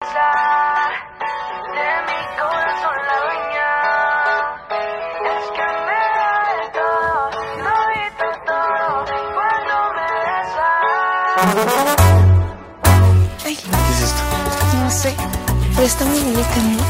princesa, de mi corazón la dueña. Es que me da de todo, todo cuando me besas. Ay, ¿Qué es esto? no sé, pero está muy bonita, ¿no?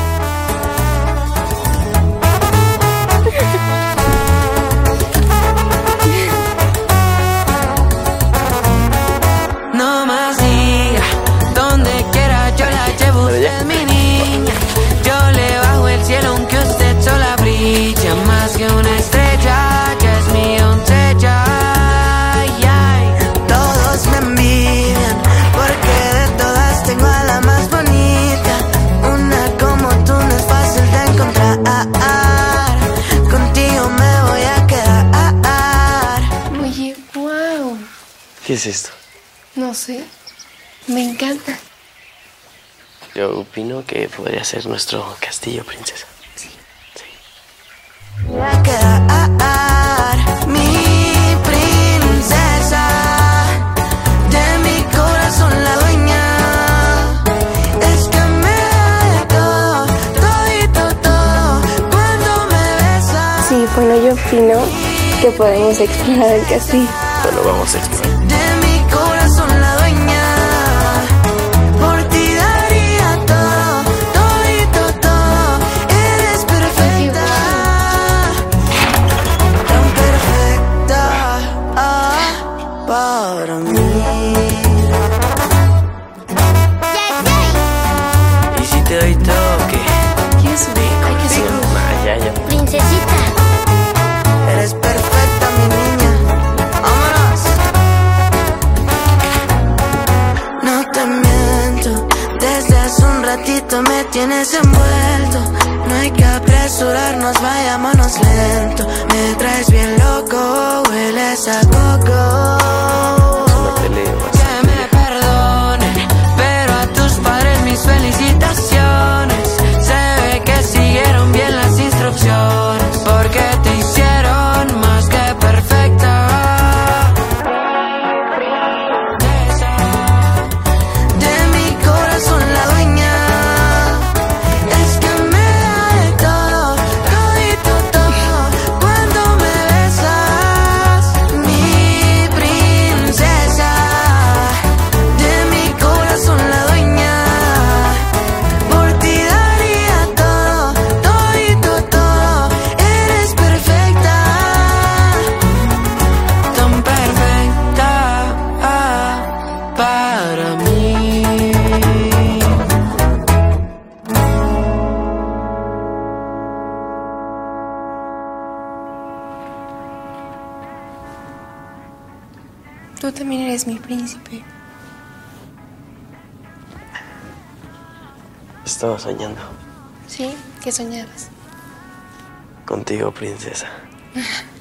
No más diga, donde quiera yo la llevo, Pero ya. usted es mi niña. Yo le bajo el cielo aunque usted sola brilla. Más que una estrella, ya es mi doncella. Ay, ay. Todos me envidian, porque de todas tengo a la más bonita. Una como tú no es fácil de encontrar. Contigo me voy a quedar. Oye, wow. ¿Qué es esto? No sé, me encanta. Yo opino que podría ser nuestro castillo, princesa. Sí. Voy a quedar, mi princesa, de mi corazón la dueña. Es que me da de todo, todo, cuando me besas. Sí, bueno, yo opino que podemos explorar el castillo. Bueno, vamos a explorar. De mi corazón la dueña. Por ti daría todo, todo. Eres perfecta, tan perfecta para mí. Y si te doy toque, ¿Quieres subir? Hay que subir. Ya. Princesita. eres perfecta, mi niña. Vámonos. No te miento, desde hace un ratito me tienes envuelto. No hay que apresurarnos, vayámonos lento. Me traes bien loco, hueles a coco. No te leo más. Que me perdonen, pero a tus padres mis felicitaciones. Se ve que siguieron bien las instrucciones, porque te hicieron más que perfecta. De mi corazón la dueña. Es que me da de todo, todo, cuando me besas. Mi princesa, de mi corazón la dueña. Por ti daría todo, todo. Eres perfecta, tan perfecta para mí. Tú también eres mi príncipe. Estaba soñando. ¿Sí? ¿Qué soñabas? Contigo, princesa.